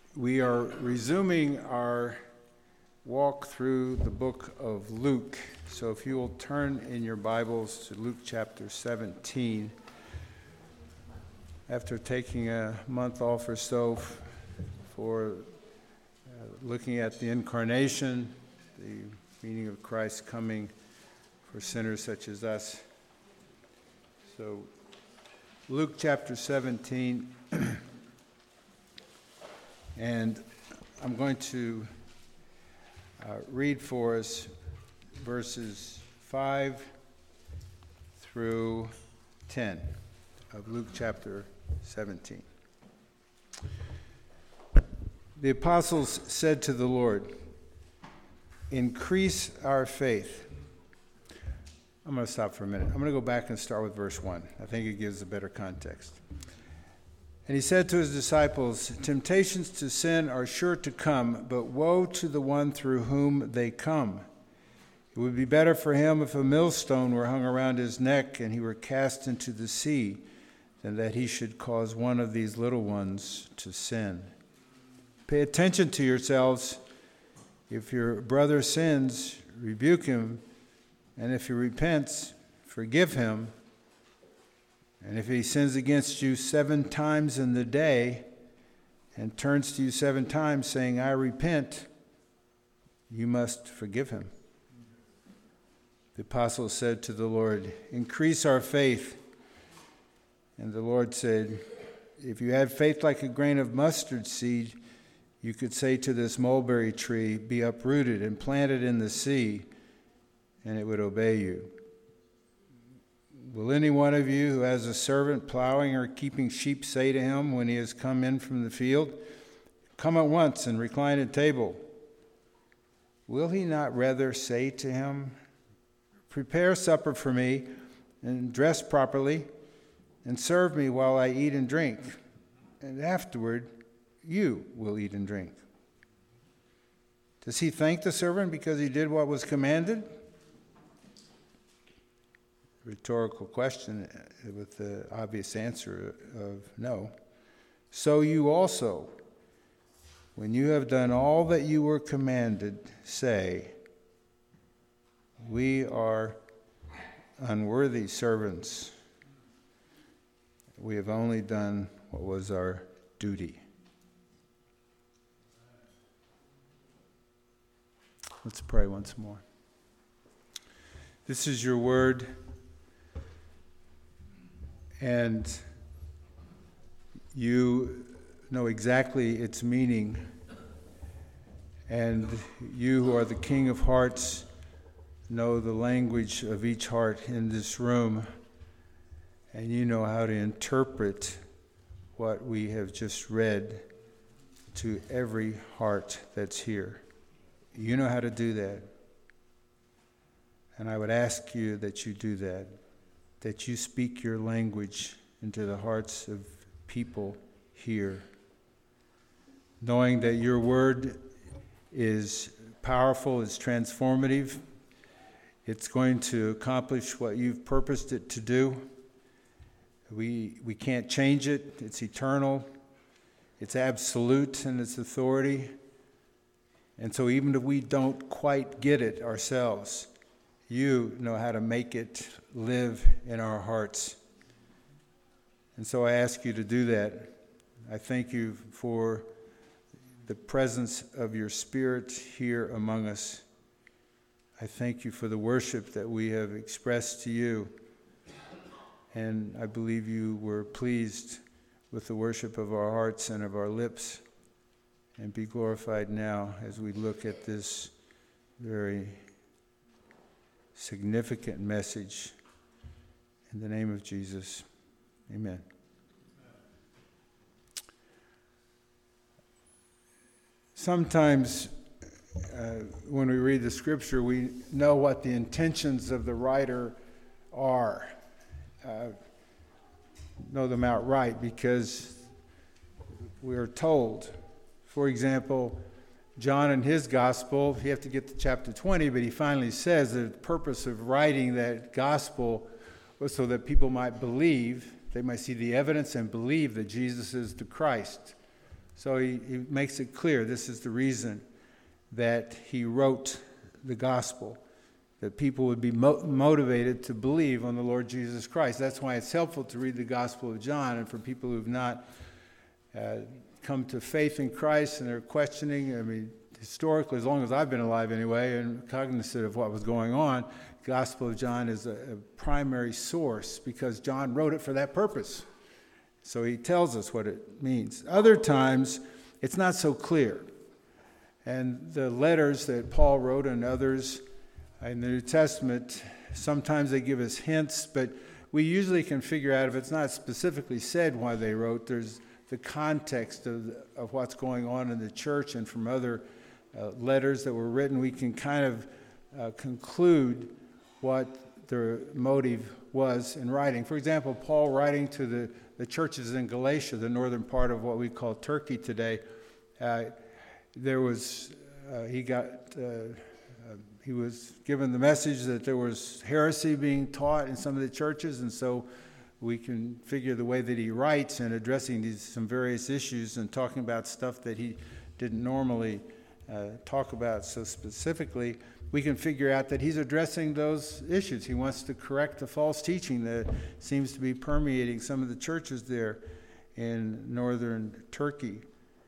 We are resuming our walk through the book of Luke. So if you will turn in your Bibles to Luke chapter 17. After taking a month off or so for looking at the incarnation, the meaning of Christ coming for sinners such as us. So Luke chapter 17, and I'm going to read for us verses 5 through 10 of Luke chapter 17. The apostles said to the Lord, "Increase our faith." I'm going to stop for a minute. I'm going to go back and start with verse 1. I think it gives a better context. And he said to his disciples, "Temptations to sin are sure to come, but woe to the one through whom they come. It would be better for him if a millstone were hung around his neck and he were cast into the sea, than that he should cause one of these little ones to sin. Pay attention to yourselves. If your brother sins, rebuke him, and if he repents, forgive him. And if he sins against you 7 times in the day and turns to you 7 times saying, 'I repent,' you must forgive him." The apostles said to the Lord, "Increase our faith." And the Lord said, "If you had faith like a grain of mustard seed, you could say to this mulberry tree, 'Be uprooted and planted in the sea,' and it would obey you. Will any one of you who has a servant plowing or keeping sheep say to him when he has come in from the field, 'Come at once and recline at table'? Will he not rather say to him, 'Prepare supper for me and dress properly and serve me while I eat and drink, and afterward you will eat and drink'? Does he thank the servant because he did what was commanded?" Rhetorical question with the obvious answer of no. "So you also, when you have done all that you were commanded, say, 'We are unworthy servants. We have only done what was our duty.'" Let's pray once more. This is your word, and you know exactly its meaning. And you who are the King of hearts know the language of each heart in this room, and you know how to interpret what we have just read to every heart that's here. You know how to do that. And I would ask you that you do that you speak your language into the hearts of people here, knowing that your word is powerful, it's transformative, it's going to accomplish what you've purposed it to do. We can't change it. It's eternal. It's absolute in its authority. And so even if we don't quite get it ourselves, you know how to make it live in our hearts. And so I ask you to do that. I thank you for the presence of your Spirit here among us. I thank you for the worship that we have expressed to you. And I believe you were pleased with the worship of our hearts and of our lips. And be glorified now as we look at this very significant message. In the name of Jesus, amen. Sometimes when we read the scripture, we know what the intentions of the writer are. Know them outright because we are told. For example, John in his gospel, you have to get to chapter 20, but he finally says the purpose of writing that gospel was so that people might believe, they might see the evidence and believe that Jesus is the Christ. So he makes it clear this is the reason that he wrote the gospel, that people would be motivated to believe on the Lord Jesus Christ. That's why it's helpful to read the Gospel of John, and for people who've not come to faith in Christ and they're questioning, I mean, historically, as long as I've been alive anyway, and cognizant of what was going on, the Gospel of John is a primary source because John wrote it for that purpose. So he tells us what it means. Other times, it's not so clear. And the letters that Paul wrote and others in the New Testament, sometimes they give us hints, but we usually can figure out if it's not specifically said why they wrote, there's the context of what's going on in the church, and from other letters that were written, we can kind of conclude what their motive was in writing. For example, Paul writing to the churches in Galatia, the northern part of what we call Turkey today, he was given the message that there was heresy being taught in some of the churches, and so we can figure the way that he writes and addressing some various issues and talking about stuff that he didn't normally talk about so specifically, we can figure out that he's addressing those issues. He wants to correct the false teaching that seems to be permeating some of the churches there in northern Turkey.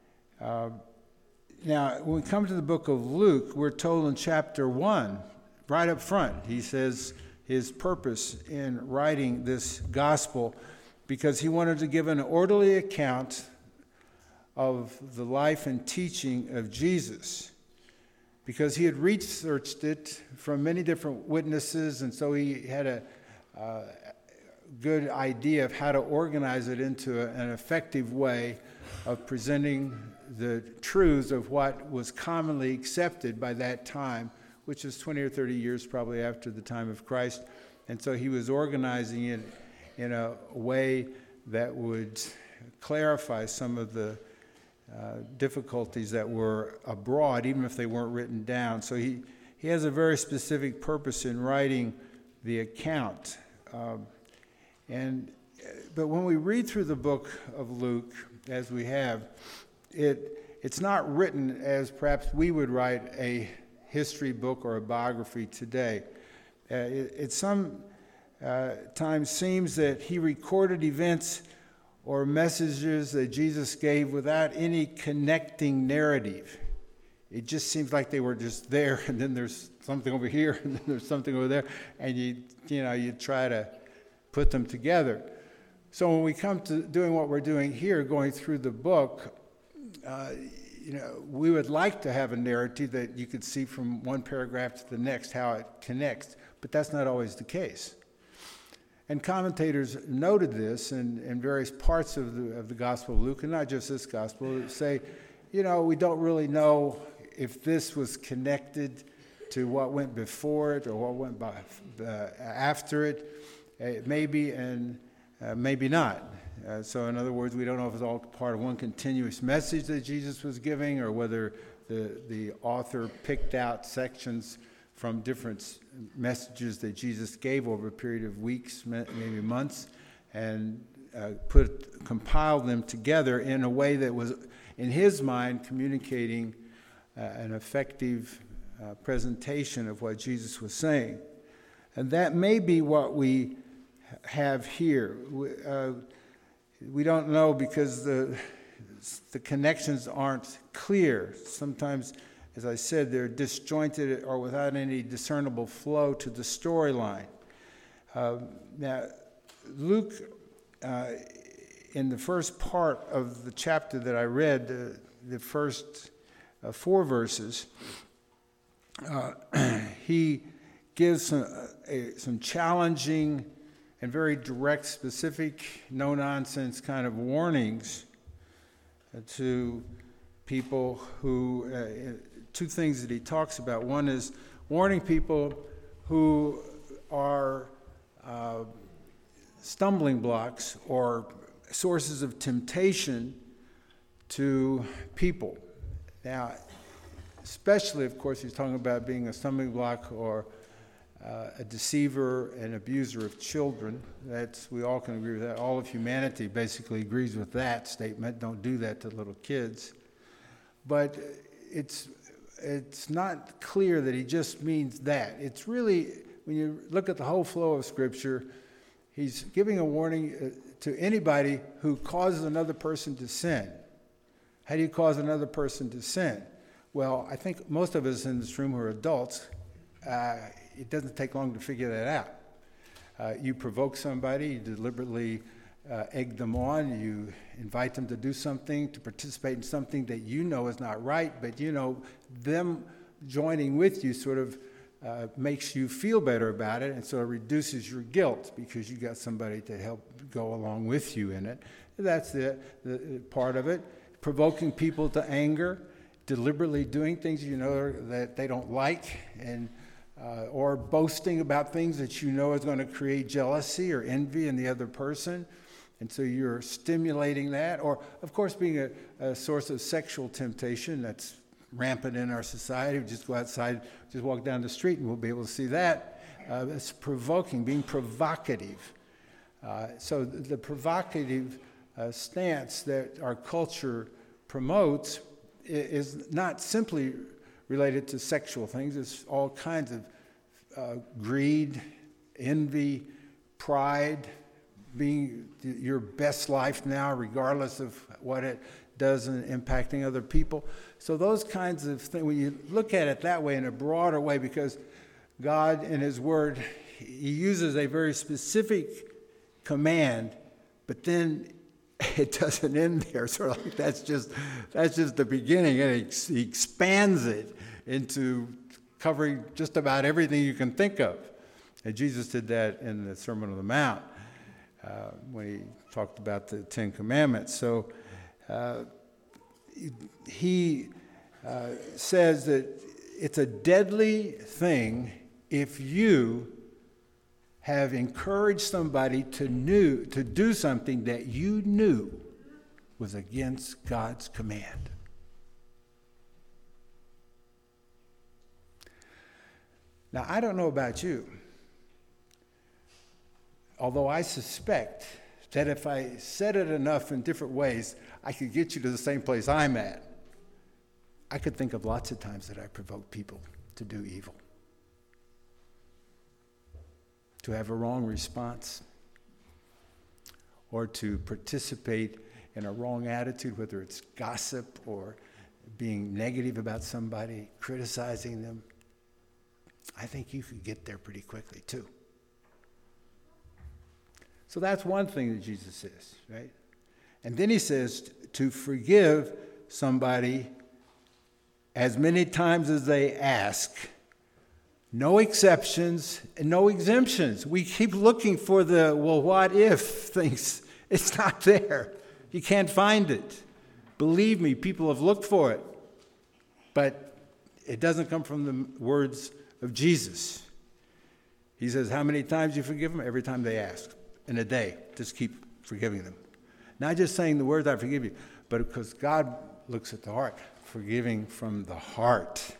Now, when we come to the book of Luke, we're told in chapter 1, right up front, he says his purpose in writing this gospel because he wanted to give an orderly account of the life and teaching of Jesus, because he had researched it from many different witnesses, and so he had a good idea of how to organize it into an effective way of presenting the truths of what was commonly accepted by that time, which is 20 or 30 years probably after the time of Christ. And so he was organizing it in a way that would clarify some of the difficulties that were abroad, even if they weren't written down. So he has a very specific purpose in writing the account. But when we read through the book of Luke, as we have, it's not written as perhaps we would write a history book or a biography today. It sometimes seems that he recorded events or messages that Jesus gave without any connecting narrative. It just seems like they were just there, and then there's something over here, and then there's something over there, and you try to put them together. So when we come to doing what we're doing here, going through the book, we would like to have a narrative that you could see from one paragraph to the next how it connects, but that's not always the case. And commentators noted this in various parts of the Gospel of Luke, and not just this Gospel, say, we don't really know if this was connected to what went before it or what went by after it. Maybe and maybe not. So in other words, we don't know if it's all part of one continuous message that Jesus was giving, or whether the author picked out sections from different messages that Jesus gave over a period of weeks, maybe months, and compiled them together in a way that was, in his mind, communicating an effective presentation of what Jesus was saying. And that may be what we have here. We don't know because the connections aren't clear. Sometimes, as I said, they're disjointed or without any discernible flow to the storyline. Now, Luke, in the first part of the chapter that I read, the first 4 verses, he gives some challenging and very direct, specific, no-nonsense kind of warnings to people who, 2 things that he talks about. One is warning people who are stumbling blocks or sources of temptation to people. Now, especially, of course, he's talking about being a stumbling block or a deceiver, an abuser of children. We all can agree with that. All of humanity basically agrees with that statement. Don't do that to little kids. But it's not clear that he just means that. It's really, when you look at the whole flow of Scripture, he's giving a warning to anybody who causes another person to sin. How do you cause another person to sin? Well, I think most of us in this room who are adults, it doesn't take long to figure that out. You provoke somebody, you deliberately egg them on, you invite them to do something, to participate in something that you know is not right, but you know them joining with you sort of makes you feel better about it, and so it reduces your guilt because you got somebody to help go along with you in it. That's the part of it. Provoking people to anger, deliberately doing things you know that they don't like, and or boasting about things that you know is going to create jealousy or envy in the other person. And so you're stimulating that. Or, of course, being a source of sexual temptation that's rampant in our society. We just go outside, just walk down the street, and we'll be able to see that. It's provoking, being provocative. So the provocative stance that our culture promotes is not simply related to sexual things. It's all kinds of greed, envy, pride, being your best life now, regardless of what it does in impacting other people. So those kinds of things, when you look at it that way in a broader way, because God in His Word, He uses a very specific command, but then it doesn't end there. Sort of like that's just the beginning, and He expands it into covering just about everything you can think of. And Jesus did that in the Sermon on the Mount when He talked about the Ten Commandments. So He says that it's a deadly thing if you have encouraged somebody to do something that you knew was against God's command. Now, I don't know about you, although I suspect that if I said it enough in different ways, I could get you to the same place I'm at. I could think of lots of times that I provoked people to do evil, to have a wrong response, or to participate in a wrong attitude, whether it's gossip or being negative about somebody, criticizing them. I think you could get there pretty quickly, too. So that's one thing that Jesus says, right? And then He says to forgive somebody as many times as they ask. No exceptions and no exemptions. We keep looking for the, well, what if things. It's not there. You can't find it. Believe me, people have looked for it. But it doesn't come from the words of Jesus. He says, how many times you forgive them? Every time they ask. In a day. Just keep forgiving them. Not just saying the words, I forgive you, but because God looks at the heart. Forgiving from the heart.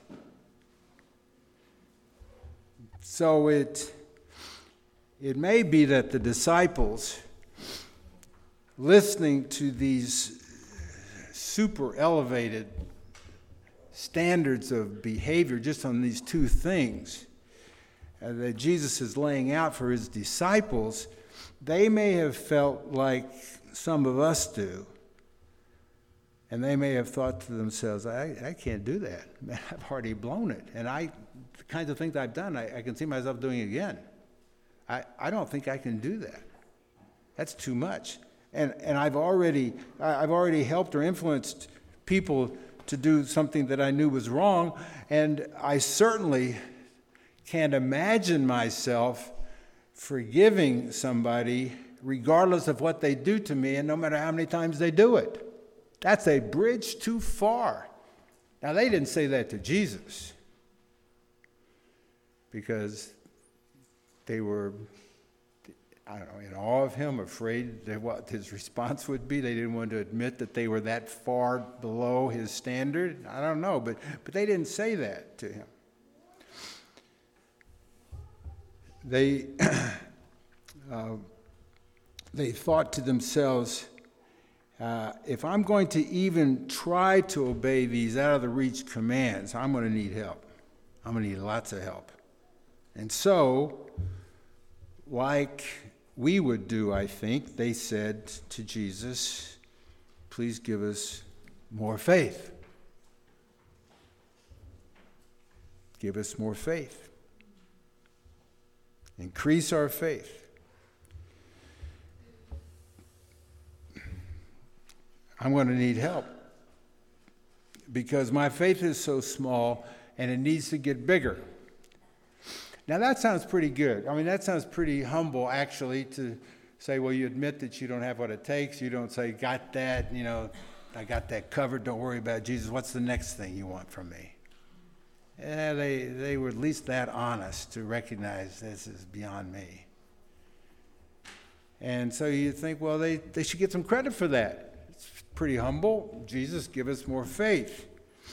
So it may be that the disciples, listening to these super elevated standards of behavior just on these two things that Jesus is laying out for His disciples, they may have felt like some of us do. And they may have thought to themselves, I can't do that. Man, I've already blown it. And the kinds of things I've done, I can see myself doing again. I don't think I can do that. That's too much. And I've already helped or influenced people to do something that I knew was wrong. And I certainly can't imagine myself forgiving somebody regardless of what they do to me and no matter how many times they do it. That's a bridge too far. Now, they didn't say that to Jesus because they were, I don't know, in awe of Him, afraid that what His response would be. They didn't want to admit that they were that far below His standard. I don't know, but they didn't say that to Him. they they thought to themselves, if I'm going to even try to obey these out-of-the-reach commands, I'm going to need help. I'm going to need lots of help. And so, like we would do, I think, they said to Jesus, please give us more faith. Give us more faith. Increase our faith. I'm going to need help because my faith is so small and it needs to get bigger. Now that sounds pretty good. I mean, that sounds pretty humble, actually, to say, well, you admit that you don't have what it takes. You don't say, got that, I got that covered. Don't worry about it. Jesus, what's the next thing you want from me? Yeah, they were at least that honest to recognize this is beyond me. And so you think, well, they should get some credit for that. It's pretty humble. Jesus, give us more faith.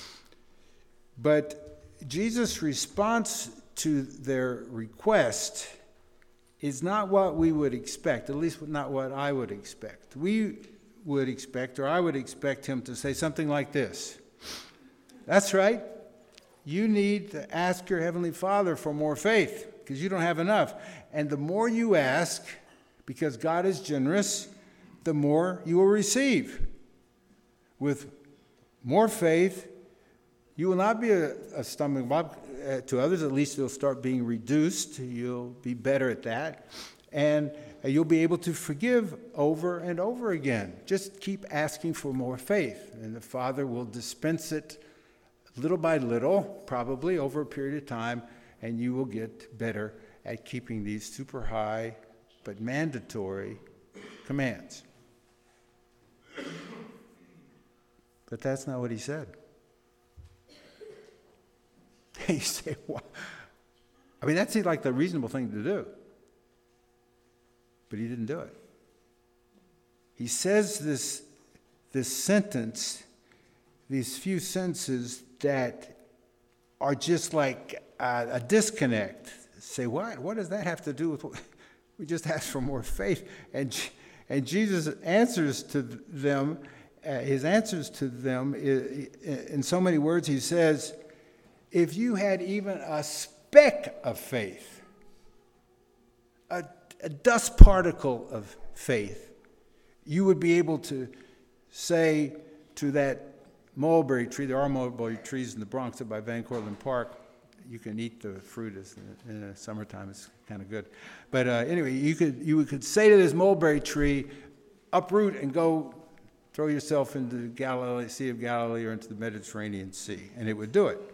But Jesus' response to their request is not what we would expect, at least not what I would expect. We would expect, or I would expect him to say something like this. That's right. You need to ask your Heavenly Father for more faith because you don't have enough. And the more you ask, because God is generous, the more you will receive. With more faith, you will not be a stumbling block to others. At least it'll start being reduced. You'll be better at that. And you'll be able to forgive over and over again. Just keep asking for more faith. And the Father will dispense it little by little, probably over a period of time, and you will get better at keeping these super high but mandatory commands. But that's not what he said. You say, what? I mean, that seemed like the reasonable thing to do. But he didn't do it. He says this sentence, these few sentences that are just like a disconnect. Say, what? What does that have to do with what? We just asked for more faith. And Jesus answers to them, his answers to them, in so many words, he says, if you had even a speck of faith, a dust particle of faith, you would be able to say to that mulberry tree, there are mulberry trees in the Bronx up by Van Cortlandt Park. You can eat the fruit in the summertime. It's kind of good. But anyway, you could say to this mulberry tree, uproot and go throw yourself into the Galilee, Sea of Galilee or into the Mediterranean Sea, and it would do it.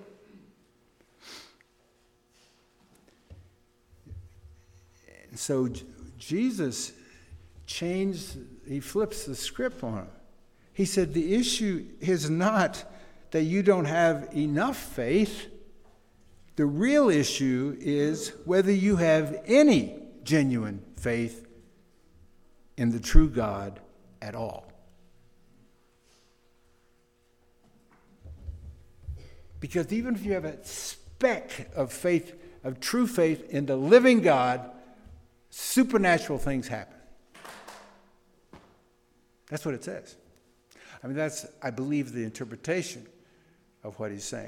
And so Jesus he flips the script on him. He said the issue is not that you don't have enough faith. The real issue is whether you have any genuine faith in the true God at all. Because even if you have a speck of faith, of true faith in the living God, supernatural things happen. That's what it says. I mean, that's, I believe, the interpretation of what he's saying.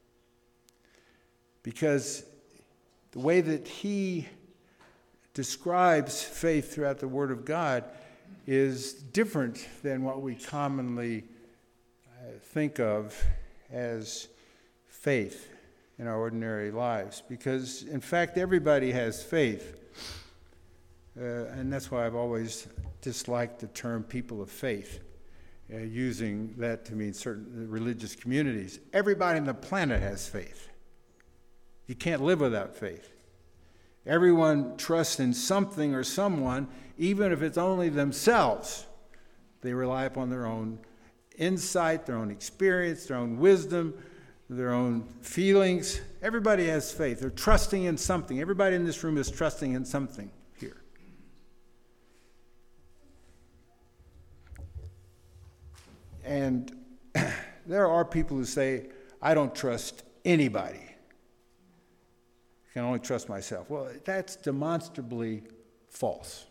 Because the way that he describes faith throughout the Word of God is different than what we commonly think of as faith in our ordinary lives. Because, in fact, everybody has faith. And that's why I've always disliked the term people of faith, using that to mean certain religious communities. Everybody on the planet has faith. You can't live without faith. Everyone trusts in something or someone, even if it's only themselves. They rely upon their own insight, their own experience, their own wisdom, their own feelings. Everybody has faith. They're trusting in something. Everybody in this room is trusting in something here. And there are people who say, I don't trust anybody. can only trust myself. Well, that's demonstrably false.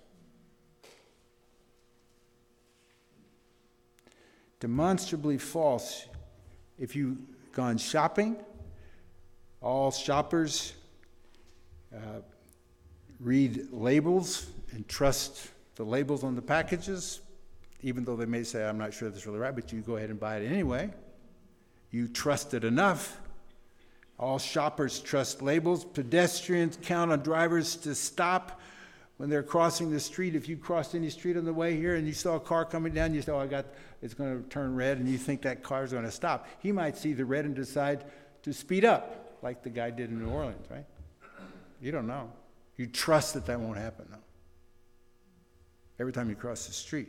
Demonstrably false. If you've gone shopping, all shoppers read labels and trust the labels on the packages, even though they may say, I'm not sure that's really right, but you go ahead and buy it anyway. You trust it enough. All shoppers trust labels. Pedestrians count on drivers to stop when they're crossing the street. If you crossed any street on the way here and you saw a car coming down, you say, it's going to turn red, and you think that car's going to stop. He might see the red and decide to speed up, like the guy did in New Orleans, right? You don't know. You trust that won't happen, though. Every time you cross the street.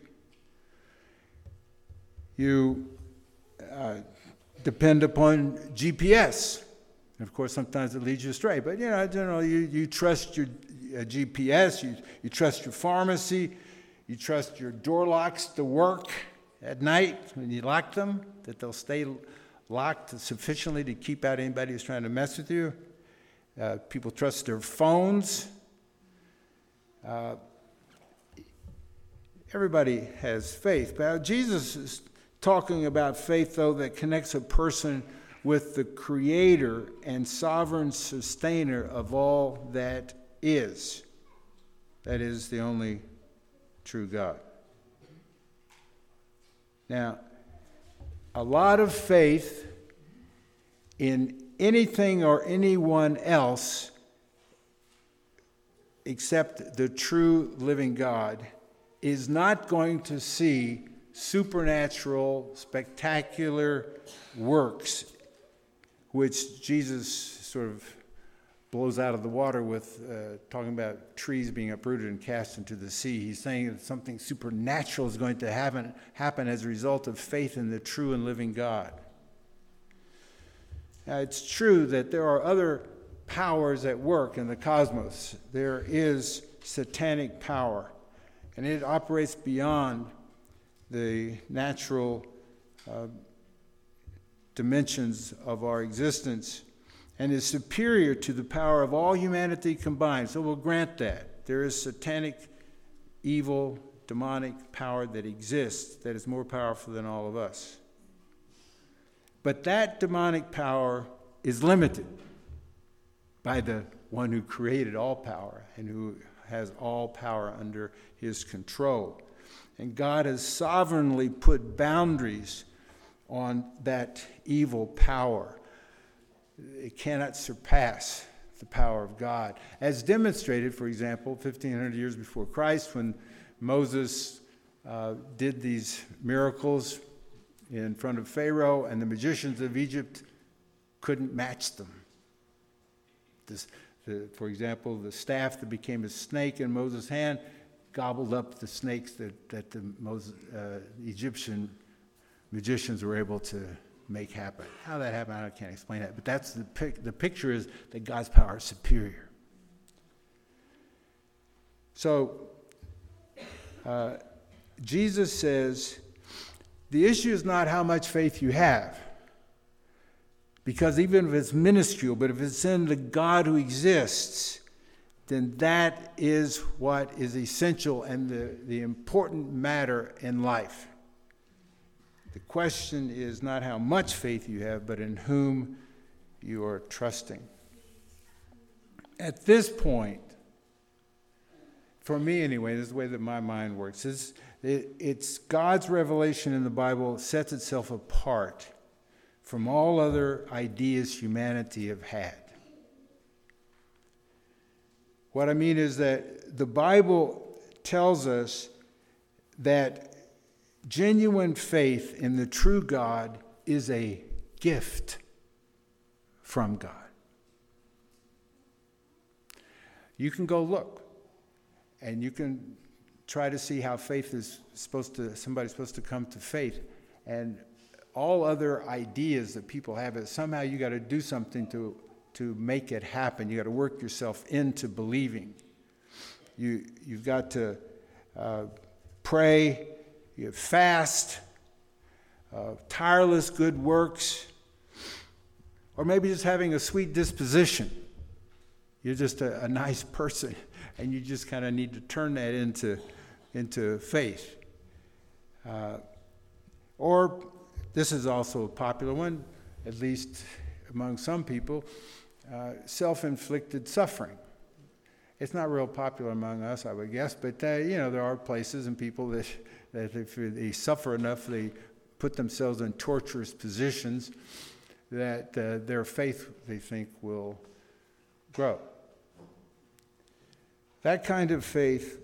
You depend upon GPS. And of course, sometimes it leads you astray. But, you trust your GPS, you trust your pharmacy, you trust your door locks to work at night when you lock them, that they'll stay locked sufficiently to keep out anybody who's trying to mess with you. People trust their phones. Everybody has faith. But Jesus is talking about faith, though, that connects a person with the creator and sovereign sustainer of all that is. That is the only true God. Now, a lot of faith in anything or anyone else except the true living God is not going to see supernatural, spectacular works, which Jesus sort of blows out of the water with talking about trees being uprooted and cast into the sea. He's saying that something supernatural is going to happen as a result of faith in the true and living God. Now, it's true that there are other powers at work in the cosmos. There is satanic power, and it operates beyond the natural dimensions of our existence and is superior to the power of all humanity combined. So we'll grant that. There is satanic, evil, demonic power that exists that is more powerful than all of us. But that demonic power is limited by the one who created all power and who has all power under his control. And God has sovereignly put boundaries on that evil power. It cannot surpass the power of God. As demonstrated, for example, 1,500 years before Christ, when Moses did these miracles in front of Pharaoh, and the magicians of Egypt couldn't match them. For example, the staff that became a snake in Moses' hand gobbled up the snakes that the Egyptian magicians were able to make happen. How that happened, I can't explain that. But that's the picture is that God's power is superior. So Jesus says, the issue is not how much faith you have. Because even if it's minuscule, but if it's in the God who exists, then that is what is essential and the important matter in life. The question is not how much faith you have, but in whom you are trusting. At this point, for me anyway, this is the way that my mind works, it's God's revelation in the Bible sets itself apart from all other ideas humanity have had. What I mean is that the Bible tells us that genuine faith in the true God is a gift from God. You can go look, and you can try to see how faith is somebody's supposed to come to faith. And all other ideas that people have is somehow you got to do something to make it happen. You got to work yourself into believing. You've got to pray, you fast, tireless good works, or maybe just having a sweet disposition. You're just a nice person, and you just kind of need to turn that into faith. Or this is also a popular one, at least among some people, self-inflicted suffering. It's not real popular among us, I would guess, but there are places and people that if they suffer enough, they put themselves in torturous positions that their faith, they think, will grow. That kind of faith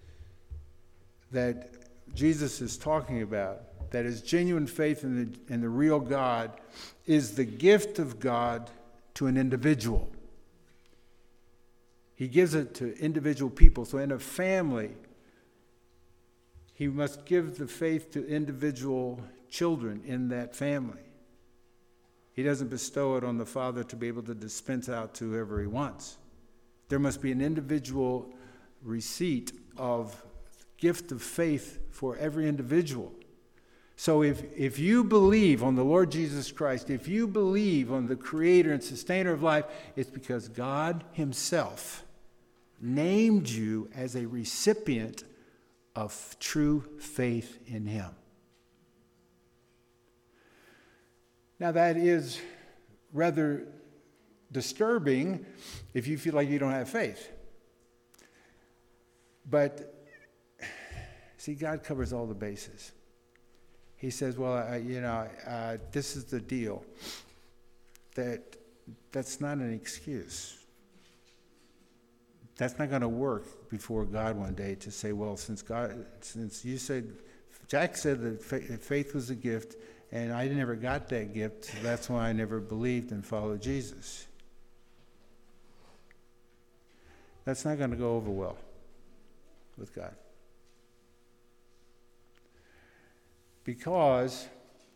that Jesus is talking about, that is genuine faith in the real God, is the gift of God to an individual. He gives it to individual people. So in a family, he must give the faith to individual children in that family. He doesn't bestow it on the father to be able to dispense out to whoever he wants. There must be an individual receipt of gift of faith for every individual. So if you believe on the Lord Jesus Christ, if you believe on the creator and sustainer of life, it's because God himself named you as a recipient of true faith in him. Now that is rather disturbing if you feel like you don't have faith. But see, God covers all the bases. He says, well, this is the deal. That's not an excuse. That's not going to work before God one day to say, well, since you said, Jack said that faith was a gift, and I never got that gift, so that's why I never believed and followed Jesus. That's not going to go over well with God. Because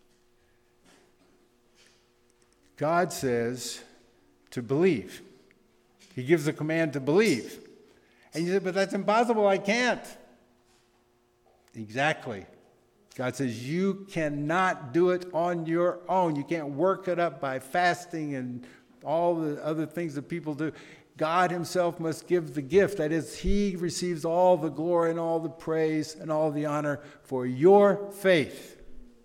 God says to believe. He gives a command to believe. And you say, but that's impossible, I can't. Exactly. God says you cannot do it on your own. You can't work it up by fasting and all the other things that people do. God himself must give the gift. That is, he receives all the glory and all the praise and all the honor for your faith.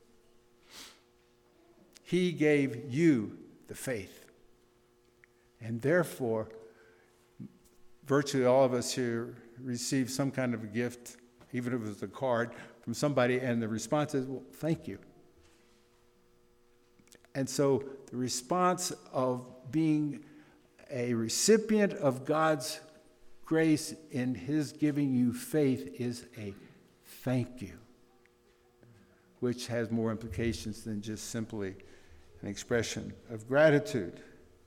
He gave you the faith. And therefore, virtually all of us here receive some kind of a gift, even if it was a card, from somebody, and the response is, well, thank you. And so the response of being a recipient of God's grace in his giving you faith is a thank you, which has more implications than just simply an expression of gratitude.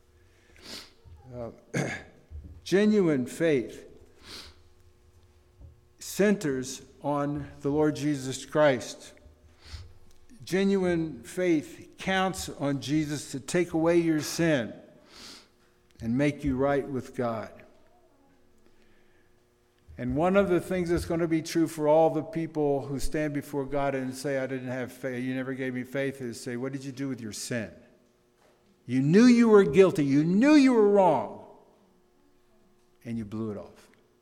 Genuine faith centers on the Lord Jesus Christ. Genuine faith counts on Jesus to take away your sin and make you right with God. And one of the things that's going to be true for all the people who stand before God and say, I didn't have faith, you never gave me faith, is say, what did you do with your sin? You knew you were guilty, you knew you were wrong, and you blew it off.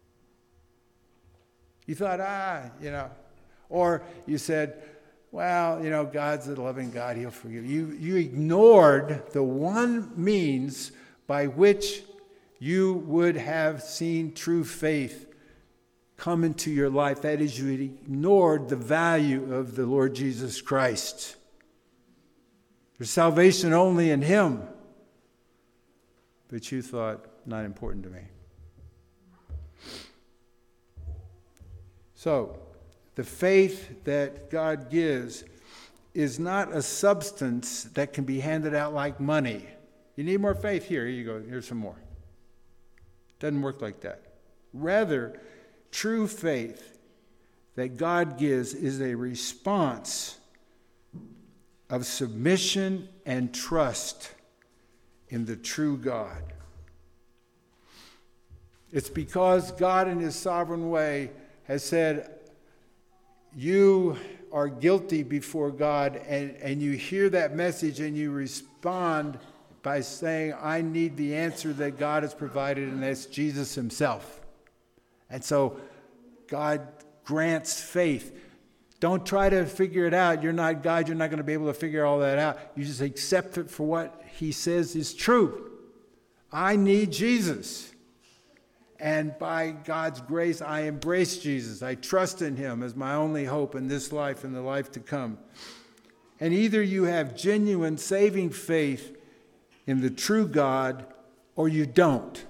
You thought, or you said, well, God's a loving God, he'll forgive you. You ignored the one means by which you would have seen true faith come into your life. That is, you ignored the value of the Lord Jesus Christ. There's salvation only in him. But you thought, not important to me. So, the faith that God gives is not a substance that can be handed out like money. You need more faith? Here you go. Here's some more. Doesn't work like that. Rather, true faith that God gives is a response of submission and trust in the true God. It's because God in his sovereign way has said, you are guilty before God, and you hear that message and you respond by saying, I need the answer that God has provided, and that's Jesus himself. And so God grants faith. Don't try to figure it out. You're not God. You're not going to be able to figure all that out. You just accept it for what he says is true. I need Jesus. And by God's grace, I embrace Jesus. I trust in him as my only hope in this life and the life to come. And either you have genuine saving faith in the true God, or you don't.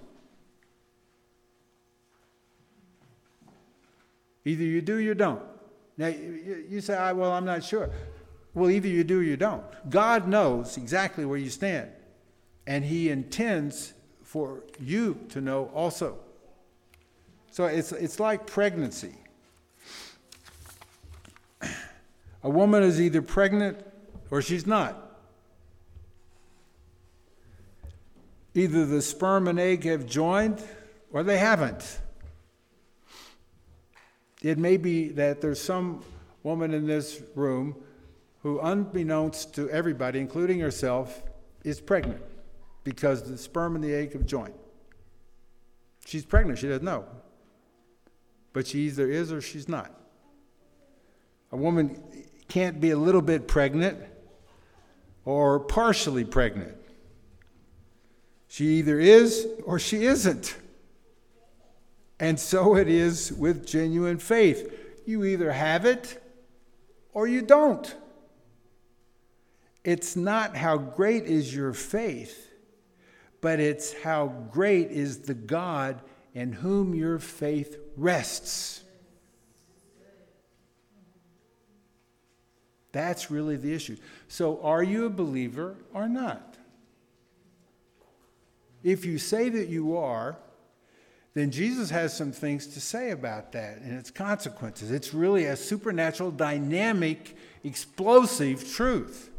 Either you do or you don't. Now, you say, well, I'm not sure. Well, either you do or you don't. God knows exactly where you stand. And he intends for you to know also. So it's like pregnancy. A woman is either pregnant or she's not. Either the sperm and egg have joined or they haven't. It may be that there's some woman in this room who, unbeknownst to everybody, including herself, is pregnant because the sperm and the egg have joined. She's pregnant, she doesn't know. But she either is or she's not. A woman can't be a little bit pregnant or partially pregnant. She either is or she isn't. And so it is with genuine faith. You either have it or you don't. It's not how great is your faith, but it's how great is the God in whom your faith rests. That's really the issue. So are you a believer or not? If you say that you are, then Jesus has some things to say about that and its consequences. It's really a supernatural, dynamic, explosive truth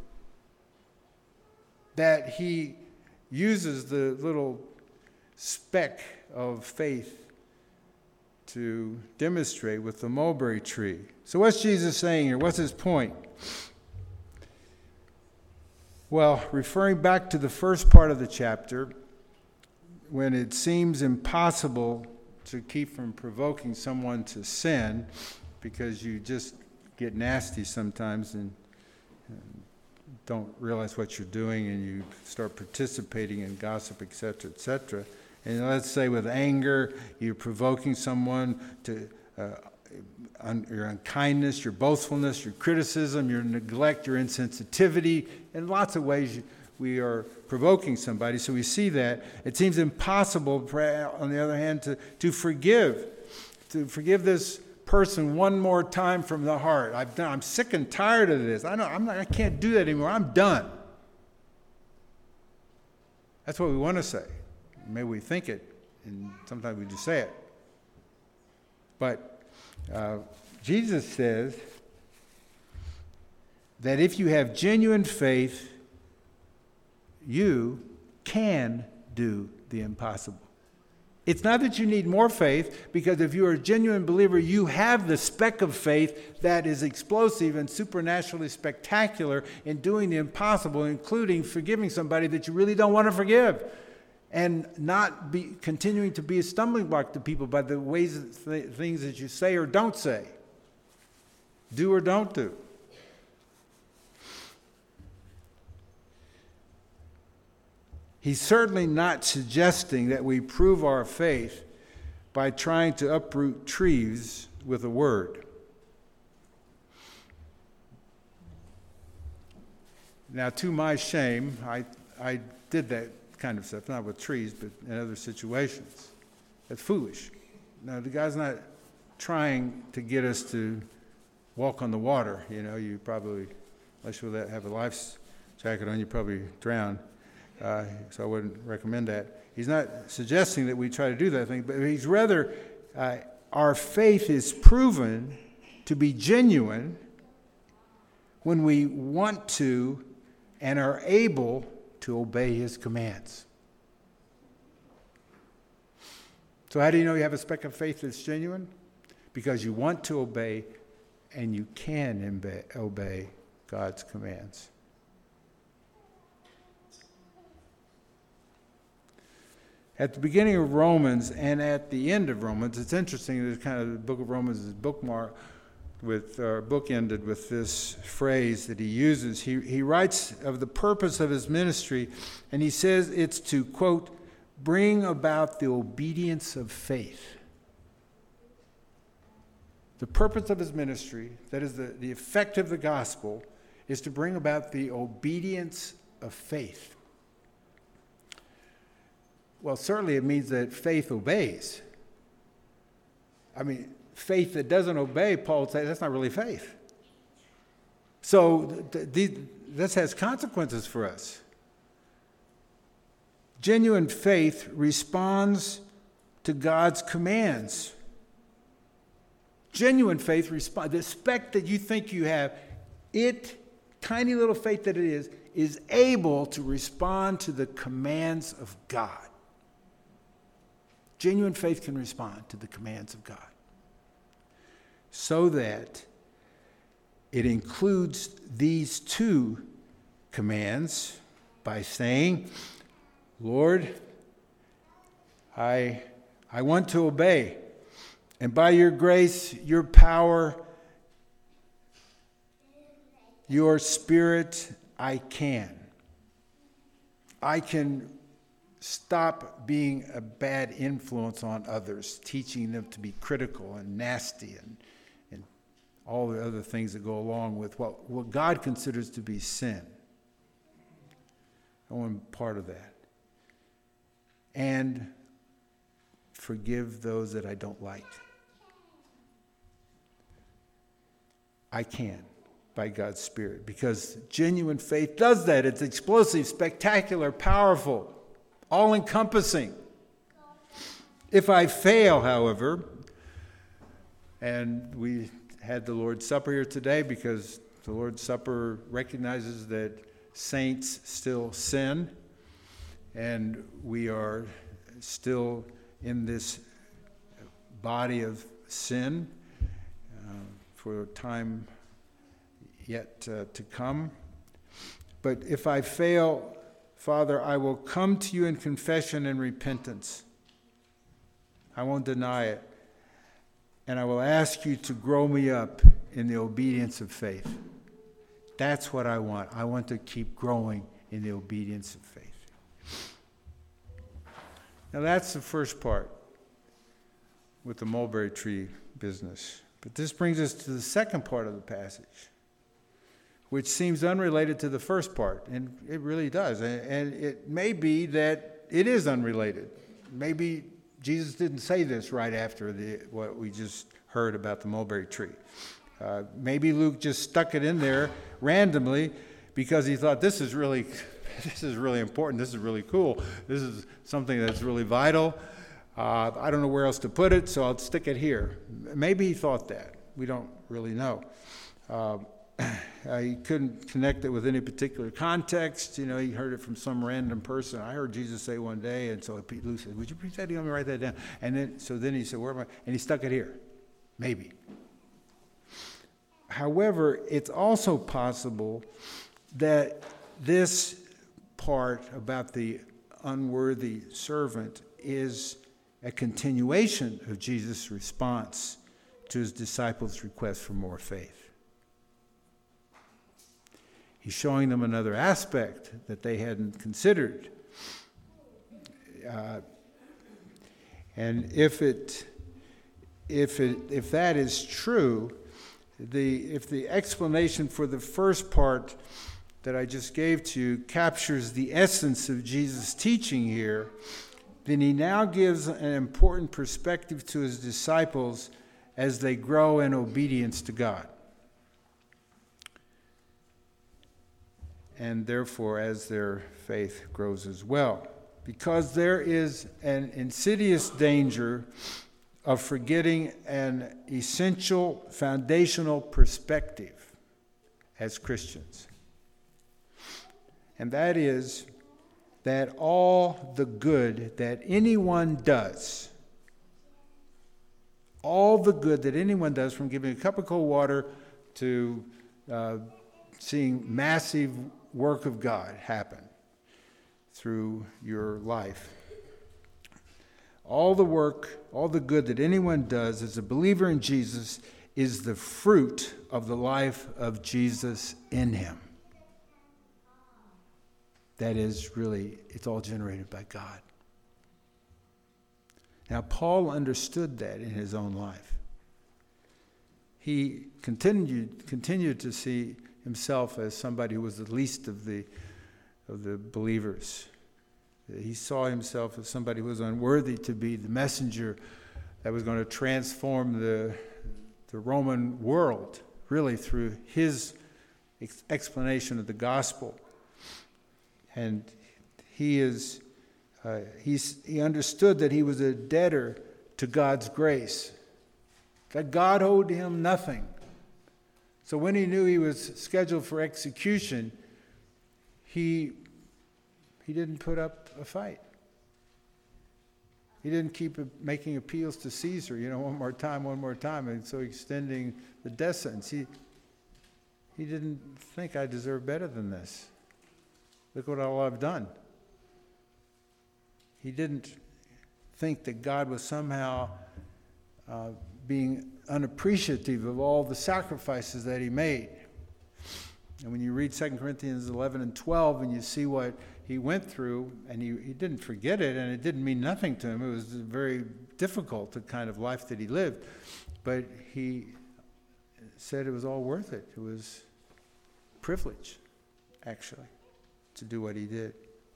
that he uses the little speck of faith to demonstrate with the mulberry tree. So what's Jesus saying here? What's his point? Well, referring back to the first part of the chapter, when it seems impossible to keep from provoking someone to sin because you just get nasty sometimes and don't realize what you're doing and you start participating in gossip, etc., etc. And let's say with anger, you're provoking someone to your unkindness, your boastfulness, your criticism, your neglect, your insensitivity. In lots of ways, we are provoking somebody. So we see that. It seems impossible, on the other hand, to forgive this person one more time from the heart. I'm sick and tired of this. I can't do that anymore. I'm done. That's what we want to say. Maybe we think it, and sometimes we just say it. But Jesus says that if you have genuine faith, you can do the impossible. It's not that you need more faith, because if you're a genuine believer, you have the speck of faith that is explosive and supernaturally spectacular in doing the impossible, including forgiving somebody that you really don't want to forgive, and not be continuing to be a stumbling block to people by the ways, things that you say or don't say, do or don't do. He's certainly not suggesting that we prove our faith by trying to uproot trees with a word. Now, to my shame, I did that kind of stuff, not with trees, but in other situations. That's foolish. Now, the guy's not trying to get us to walk on the water. You know, you probably, unless you have a life jacket on, you probably drown. So I wouldn't recommend that. He's not suggesting that we try to do that thing, but he's rather, our faith is proven to be genuine when we want to and are able to obey his commands. So how do you know you have a speck of faith that's genuine? Because you want to obey and you can obey God's commands. At the beginning of Romans and at the end of Romans, it's interesting, there's kind of the book of Romans is bookended with this phrase that he uses. He writes of the purpose of his ministry, and he says it's to, quote, bring about the obedience of faith. The purpose of his ministry, that is the effect of the gospel, is to bring about the obedience of faith. Well, certainly it means that faith obeys. I mean, faith that doesn't obey, Paul would say, that's not really faith. So this has consequences for us. Genuine faith responds to God's commands. Genuine faith responds. The speck that you think you have, tiny little faith that it is able to respond to the commands of God. Genuine faith can respond to the commands of God, so that it includes these two commands by saying, Lord, I want to obey, and by your grace, your power, your Spirit, I can stop being a bad influence on others, teaching them to be critical and nasty and all the other things that go along with what God considers to be sin. I want to be part of that. And forgive those that I don't like. I can, by God's Spirit, because genuine faith does that. It's explosive, spectacular, powerful, all-encompassing. If I fail, however, and we had the Lord's Supper here today because the Lord's Supper recognizes that saints still sin, and we are still in this body of sin for time yet to come. But if I fail, Father, I will come to you in confession and repentance. I won't deny it. And I will ask you to grow me up in the obedience of faith. That's what I want. I want to keep growing in the obedience of faith. Now that's the first part with the mulberry tree business. But this brings us to the second part of the passage, which seems unrelated to the first part, and it really does. And it may be that it is unrelated. Maybe Jesus didn't say this right after what we just heard about the mulberry tree. Maybe Luke just stuck it in there randomly because he thought this is really important. This is really cool. This is something that's really vital. I don't know where else to put it, so I'll stick it here. Maybe he thought that. We don't really know. He couldn't connect it with any particular context. He heard it from some random person. I heard Jesus say one day, and so Luke said, would you preach that? Let me write that down. And then he said, where am I? And he stuck it here. Maybe. However, it's also possible that this part about the unworthy servant is a continuation of Jesus' response to his disciples' request for more faith. He's showing them another aspect that they hadn't considered. And if that is true, if the explanation for the first part that I just gave to you captures the essence of Jesus' teaching here, then he now gives an important perspective to his disciples as they grow in obedience to God. And therefore, as their faith grows as well. Because there is an insidious danger of forgetting an essential foundational perspective as Christians. And that is that all the good that anyone does, from giving a cup of cold water to seeing massive work of God happen through your life, all the work, all the good that anyone does as a believer in Jesus is the fruit of the life of Jesus in him. That is really, it's all generated by God. Now, Paul understood that in his own life. He continued to see himself as somebody who was the least of the believers. He saw himself as somebody who was unworthy to be the messenger that was going to transform the Roman world, really through his explanation of the gospel. And he understood that he was a debtor to God's grace, that God owed him nothing. So when he knew he was scheduled for execution, he didn't put up a fight. He didn't keep making appeals to Caesar, one more time, and so extending the death sentence. He didn't think, I deserve better than this. Look what all I've done. He didn't think that God was somehow being unappreciative of all the sacrifices that he made. And when you read 2 Corinthians 11 and 12 and you see what he went through, and he didn't forget it, and it didn't mean nothing to him. It was very difficult, the kind of life that he lived. But he said it was all worth it. It was privilege, actually, to do what he did.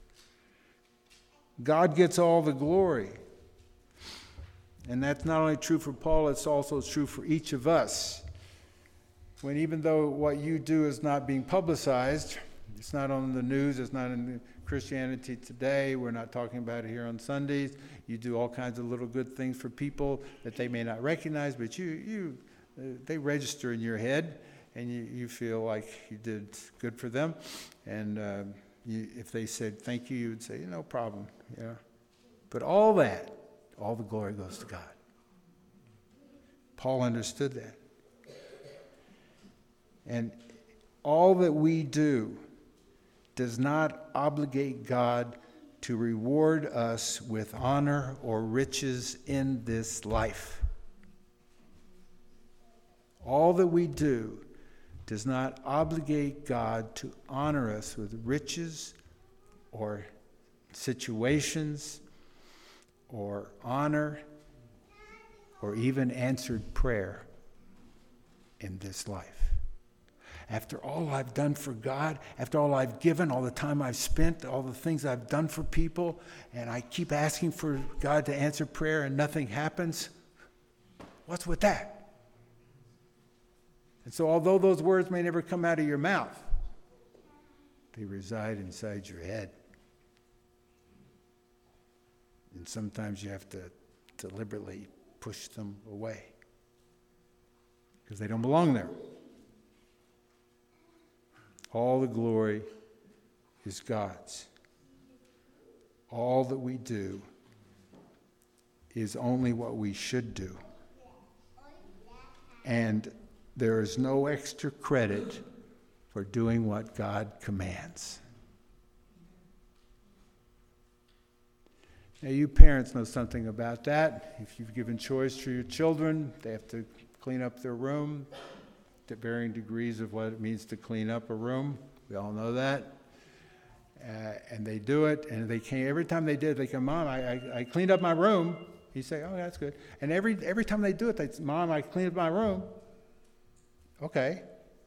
God gets all the glory. And that's not only true for Paul, it's also true for each of us. When even though what you do is not being publicized, it's not on the news, it's not in Christianity Today, we're not talking about it here on Sundays, you do all kinds of little good things for people that they may not recognize, but they register in your head, and you feel like you did good for them. And if they said thank you, you would say, no problem. But all the glory goes to God. Paul understood that. And all that we do does not obligate God to reward us with honor or riches in this life. All that we do does not obligate God to honor us with riches or situations or honor or even answered prayer in this life. After all I've done for God, after all I've given, all the time I've spent, all the things I've done for people, and I keep asking for God to answer prayer and nothing happens, what's with that? And so although those words may never come out of your mouth, they reside inside your head. And sometimes you have to deliberately push them away because they don't belong there. All the glory is God's. All that we do is only what we should do. And there is no extra credit for doing what God commands. Now, you parents know something about that. If you've given choice to your children, they have to clean up their room to varying degrees of what it means to clean up a room. We all know that. And they do it, and they can't. Every time they did, they come, Mom, I cleaned up my room. You say, oh, that's good. And every time they do it, they say, Mom, I cleaned up my room. Okay.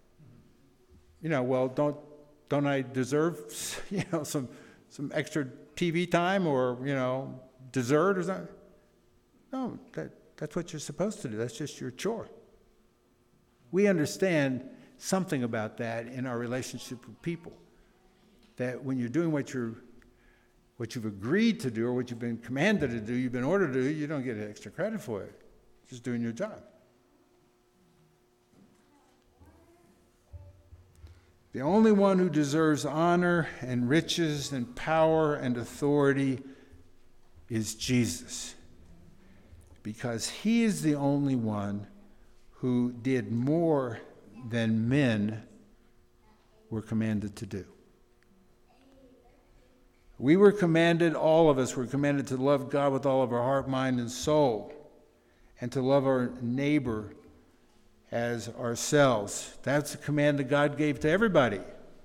Well, don't I deserve, some extra TV time or, dessert or something? No, that's what you're supposed to do. That's just your chore. We understand something about that in our relationship with people. That when you're doing what you've agreed to do or what you've been commanded to do, you've been ordered to do, you don't get extra credit for it. Just doing your job. The only one who deserves honor and riches and power and authority is Jesus. Because he is the only one who did more than men were commanded to do. All of us were commanded to love God with all of our heart, mind, and soul, and to love our neighbor as ourselves. That's a command that God gave to everybody.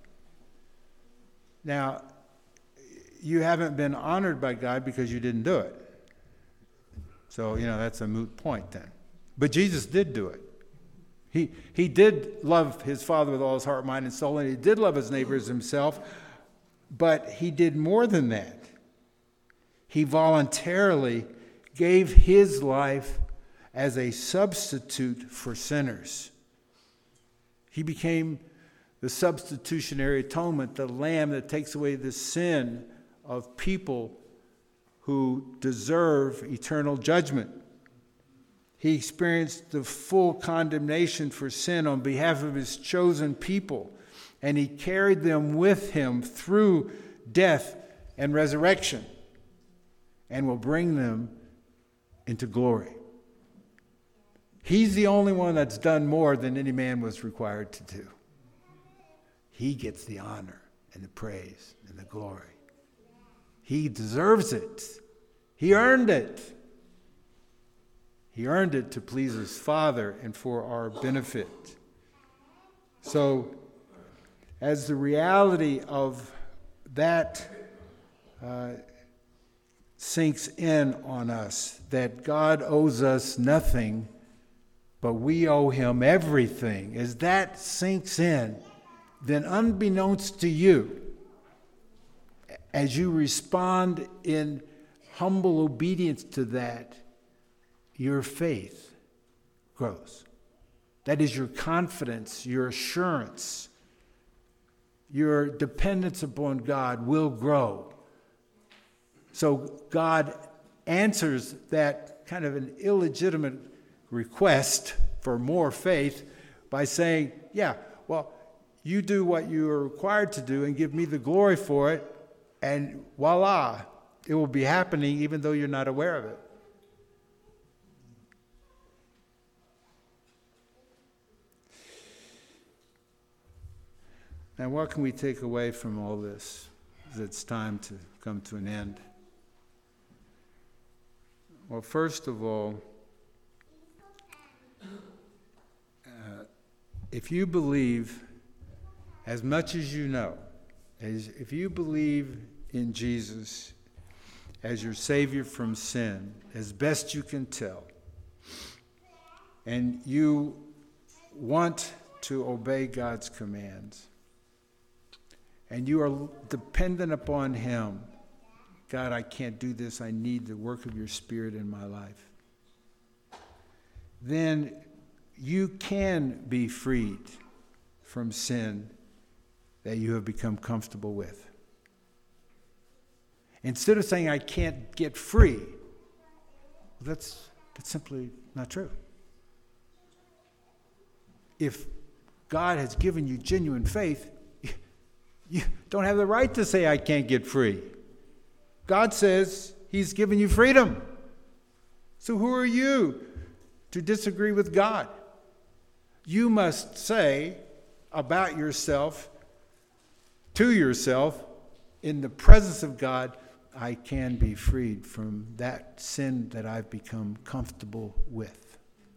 Now, you haven't been honored by God because you didn't do it. So, that's a moot point then. But Jesus did do it. He did love his Father with all his heart, mind, and soul, and he did love his neighbor as himself, but he did more than that. He voluntarily gave his life as a substitute for sinners. He became the substitutionary atonement, the lamb that takes away the sin of people who deserve eternal judgment. He experienced the full condemnation for sin on behalf of his chosen people, and he carried them with him through death and resurrection, and will bring them into glory. He's the only one that's done more than any man was required to do. He gets the honor and the praise and the glory. He deserves it. He earned it. He earned it to please his Father and for our benefit. So, as the reality of that sinks in on us, that God owes us nothing, but we owe him everything, as that sinks in, then unbeknownst to you, as you respond in humble obedience to that, your faith grows. That is, your confidence, your assurance, your dependence upon God will grow. So God answers that kind of an illegitimate request for more faith by saying, yeah, well, you do what you are required to do and give me the glory for it, and voila, it will be happening even though you're not aware of it. Now, what can we take away from all this as it's time to come to an end? Well, first of all, if you believe as much as you know, if you believe in Jesus as your Savior from sin, as best you can tell, and you want to obey God's commands, and you are dependent upon him, God, I can't do this, I need the work of your Spirit in my life, then you can be freed from sin that you have become comfortable with. Instead of saying, I can't get free, that's simply not true. If God has given you genuine faith, you don't have the right to say, I can't get free. God says he's given you freedom. So who are you to disagree with God? You must say about yourself, to yourself, in the presence of God, I can be freed from that sin that I've become comfortable with.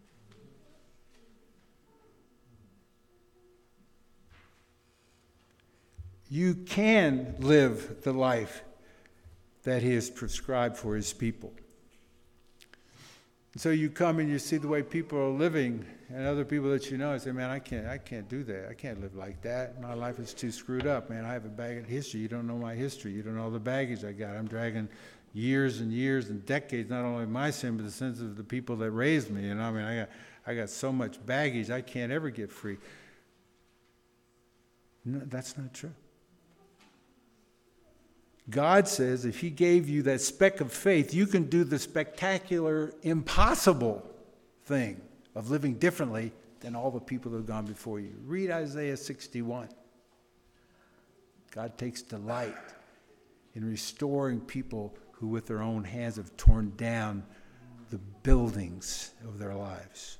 You can live the life that he has prescribed for his people. And so you come and you see the way people are living, and other people that you know, and say, man, I can't do that. I can't live like that. My life is too screwed up, man. I have a bag of history. You don't know my history. You don't know the baggage I got. I'm dragging years and years and decades, not only my sin, but the sins of the people that raised me. And I mean, I got so much baggage, I can't ever get free. No, that's not true. God says if he gave you that speck of faith, you can do the spectacular, impossible thing of living differently than all the people that have gone before you. Read Isaiah 61. God takes delight in restoring people who with their own hands have torn down the buildings of their lives.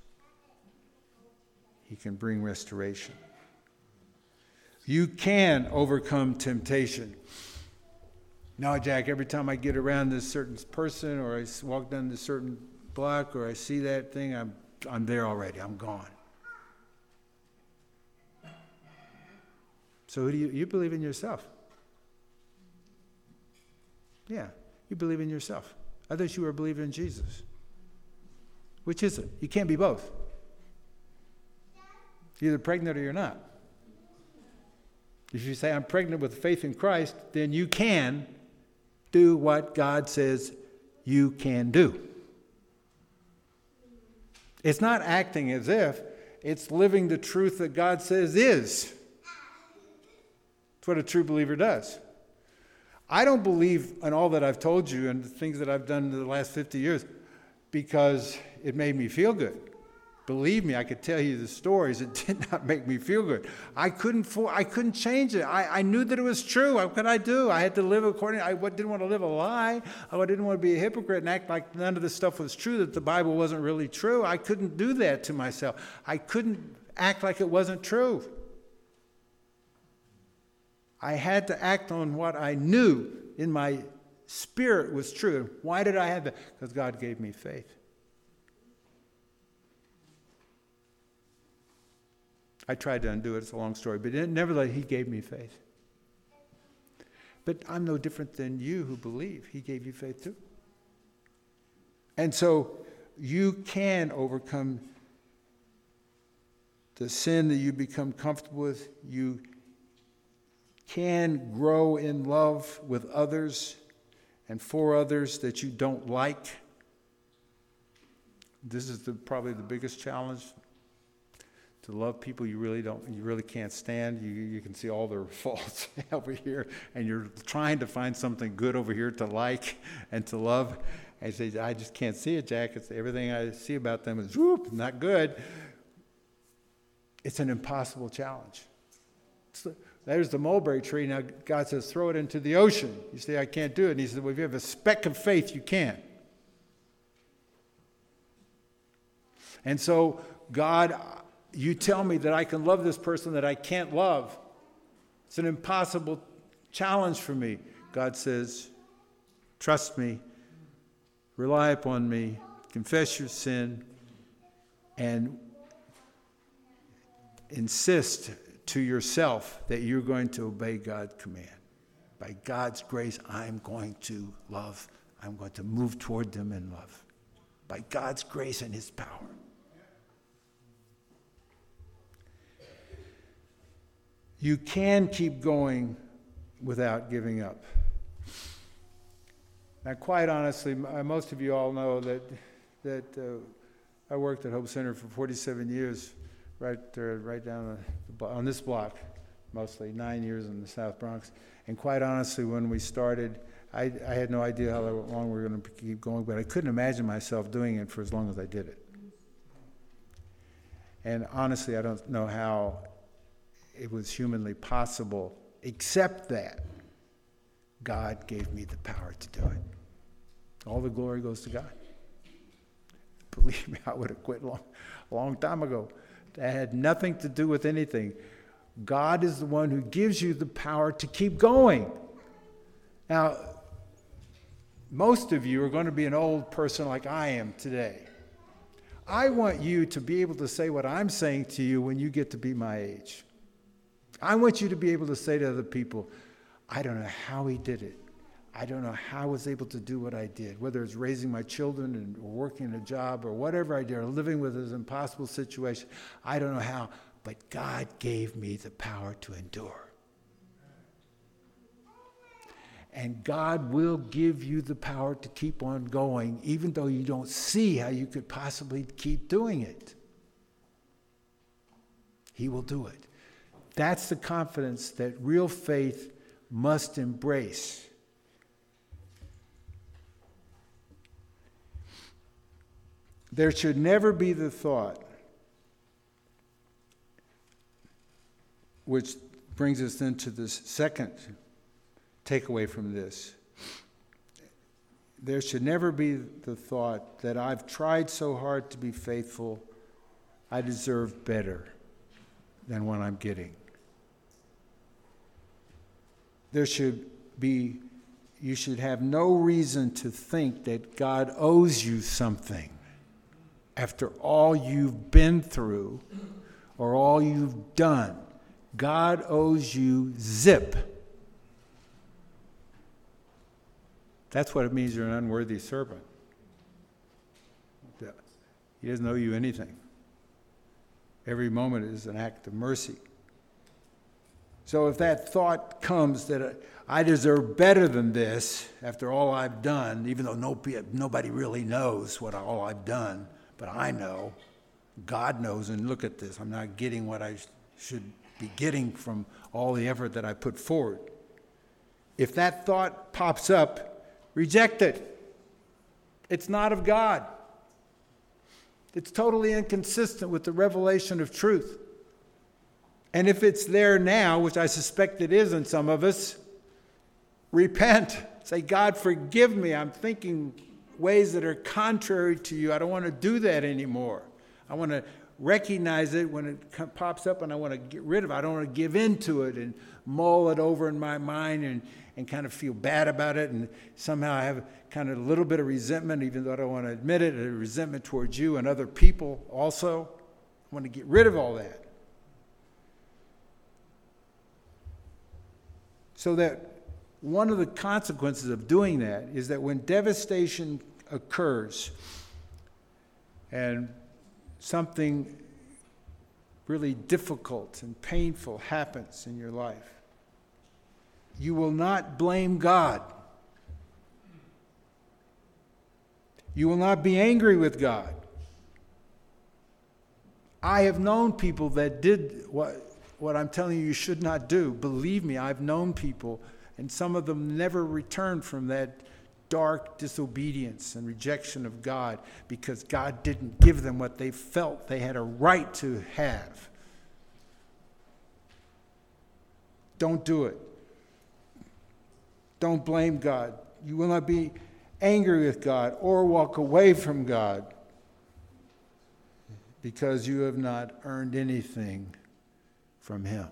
He can bring restoration. You can overcome temptation. No, Jack, every time I get around this certain person or I walk down this certain block or I see that thing, I'm there already. I'm gone. So who do you believe in yourself? Yeah, you believe in yourself. I thought you were believing in Jesus. Which is it? You can't be both. You're either pregnant or you're not. If you say, I'm pregnant with faith in Christ, then you can do what God says you can do. It's not acting as if, it's living the truth that God says is. It's what a true believer does. I don't believe in all that I've told you and the things that I've done in the last 50 years because it made me feel good. Believe me, I could tell you the stories. It did not make me feel good. I couldn't change it. I knew that it was true. What could I do? I had to live according. I didn't want to live a lie. I didn't want to be a hypocrite and act like none of this stuff was true, that the Bible wasn't really true. I couldn't do that to myself. I couldn't act like it wasn't true. I had to act on what I knew in my spirit was true. Why did I have that? Because God gave me faith. I tried to undo it. It's a long story. But nevertheless, he gave me faith. But I'm no different than you who believe. He gave you faith too. And so you can overcome the sin that you become comfortable with. You can grow in love with others and for others that you don't like. This is probably the biggest challenge. To love people you really can't stand. You can see all their faults over here, and you're trying to find something good over here to like and to love. And you say, I just can't see it, Jack. Everything I see about them is not good. It's an impossible challenge. There's the mulberry tree. Now God says, throw it into the ocean. You say, I can't do it. And he said, well, if you have a speck of faith, you can. And so God, you tell me that I can love this person that I can't love. It's an impossible challenge for me. God says, trust me, rely upon me, confess your sin, and insist to yourself that you're going to obey God's command. By God's grace, I'm going to love. I'm going to move toward them in love. By God's grace and his power. You can keep going without giving up. Now, quite honestly, most of you all know that I worked at Hope Center for 47 years, right down on this block, mostly 9 years in the South Bronx. And quite honestly, when we started, I had no idea how long we were going to keep going, but I couldn't imagine myself doing it for as long as I did it. And honestly, I don't know how it was humanly possible, except that God gave me the power to do it. All the glory goes to God. Believe me, I would have quit a long time ago. That had nothing to do with anything. God is the one who gives you the power to keep going. Now, most of you are going to be an old person like I am today. I want you to be able to say what I'm saying to you when you get to be my age. I want you to be able to say to other people, I don't know how he did it. I don't know how I was able to do what I did, whether it's raising my children or working a job or whatever I did, or living with this impossible situation. I don't know how, but God gave me the power to endure. And God will give you the power to keep on going, even though you don't see how you could possibly keep doing it. He will do it. That's the confidence that real faith must embrace. There should never be the thought, which brings us into this second takeaway from this. There should never be the thought that I've tried so hard to be faithful, I deserve better than what I'm getting. There should be you should have no reason to think that God owes you something after all you've been through or all you've done. God owes you zip. That's what it means you're an unworthy servant. He doesn't owe you anything. Every moment is an act of mercy. So if that thought comes that I deserve better than this after all I've done, even though nobody really knows what all I've done, but I know, God knows, and look at this, I'm not getting what I should be getting from all the effort that I put forward. If that thought pops up, reject it. It's not of God. It's totally inconsistent with the revelation of truth. And if it's there now, which I suspect it is in some of us, repent. Say, God, forgive me. I'm thinking ways that are contrary to you. I don't want to do that anymore. I want to recognize it when it pops up, and I want to get rid of it. I don't want to give into it and mull it over in my mind and kind of feel bad about it. And somehow I have kind of a little bit of resentment, even though I don't want to admit it, a resentment towards you and other people also. I want to get rid of all that. So that one of the consequences of doing that is that when devastation occurs and something really difficult and painful happens in your life, you will not blame God. You will not be angry with God. I have known people that did what I'm telling you should not do. Believe me, I've known people, and some of them never returned from that dark disobedience and rejection of God because God didn't give them what they felt they had a right to have. Don't do it. Don't blame God. You will not be angry with God or walk away from God because you have not earned anything from Him.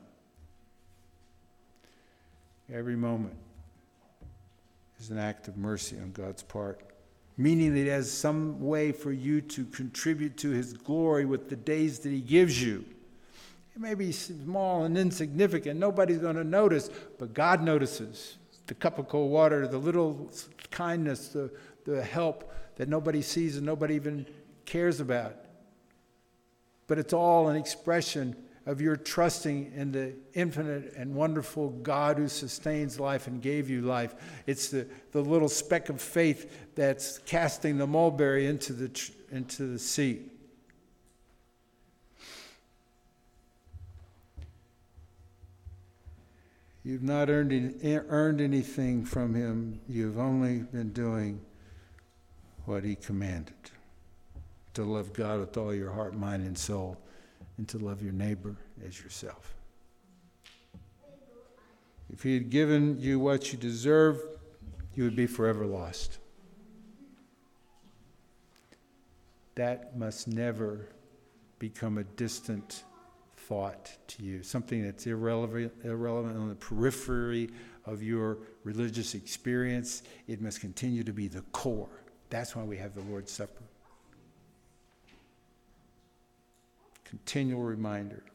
Every moment is an act of mercy on God's part, meaning that He has some way for you to contribute to His glory with the days that He gives you. It may be small and insignificant. Nobody's going to notice, but God notices. The cup of cold water, the little kindness, the help that nobody sees and nobody even cares about. But it's all an expression of your trusting in the infinite and wonderful God who sustains life and gave you life. It's the little speck of faith that's casting the mulberry into the sea. You've not earned anything from Him. You've only been doing what He commanded. To love God with all your heart, mind, and soul, and to love your neighbor as yourself. If He had given you what you deserve, you would be forever lost. That must never become a distant thought to you, something that's irrelevant on the periphery of your religious experience. It must continue to be the core. That's why we have the Lord's Supper. Continual reminder.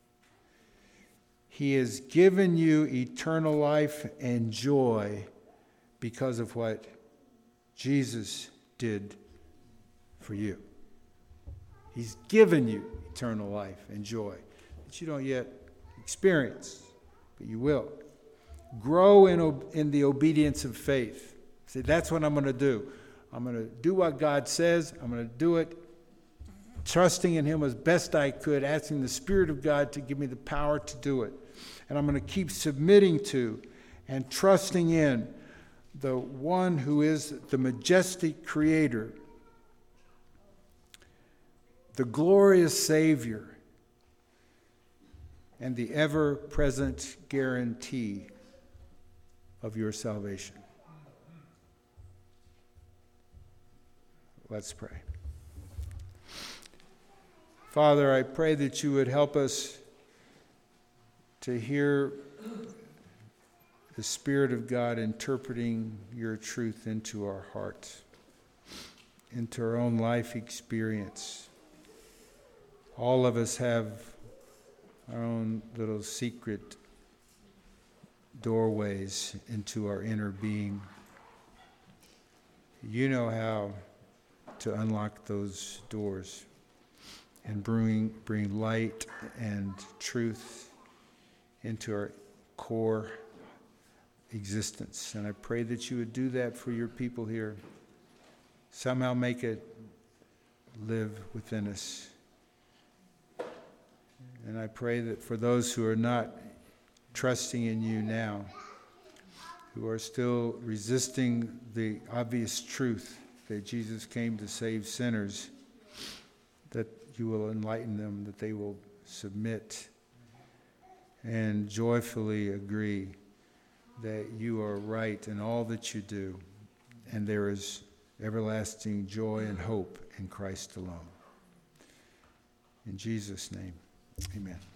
He has given you eternal life and joy because of what Jesus did for you. He's given you eternal life and joy that you don't yet experience, but you will. Grow in the obedience of faith. Say, that's what I'm going to do. I'm going to do what God says. I'm going to do it, trusting in Him as best I could, asking the Spirit of God to give me the power to do it. And I'm going to keep submitting to and trusting in the one who is the majestic Creator, the glorious Savior, and the ever-present guarantee of your salvation. Let's pray. Father, I pray that you would help us to hear the Spirit of God interpreting your truth into our hearts, into our own life experience. All of us have our own little secret doorways into our inner being. You know how to unlock those doors and bring light and truth into our core existence. And I pray that you would do that for your people here. Somehow make it live within us. And I pray that for those who are not trusting in you now, who are still resisting the obvious truth that Jesus came to save sinners, that you will enlighten them, that they will submit and joyfully agree that you are right in all that you do, and there is everlasting joy and hope in Christ alone. In Jesus' name, amen.